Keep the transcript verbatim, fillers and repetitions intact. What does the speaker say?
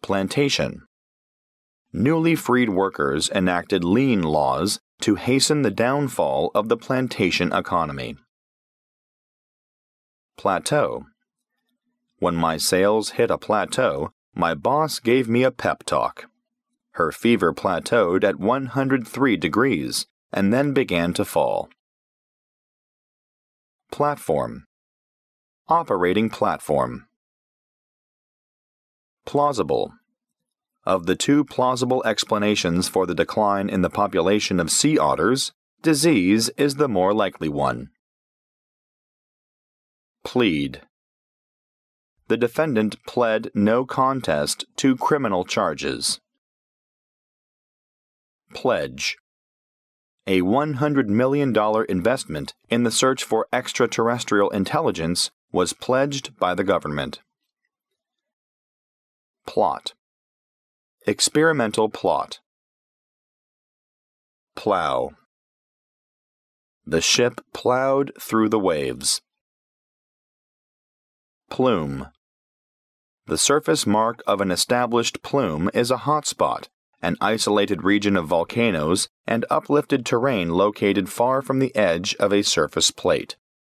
plantation. Newly freed workers enacted lien laws to hasten the downfall of the plantation economy. Plateau. When my sales hit a plateau, my boss gave me a pep talk. Her fever plateaued at one hundred three degrees and then began to fall. Platform. Operating platform. Plausible. Of the two plausible explanations for the decline in the population of sea otters, disease is the more likely one. Plead. The defendant pled no contest to criminal charges. Pledge. A one hundred million dollars investment in the search for extraterrestrial intelligence was pledged by the government. Plot. Experimental plot. Plow. The ship plowed through the waves. Plume. The surface mark of an established plume is a hotspot, an isolated region of volcanoes and uplifted terrain located far from the edge of a surface plate.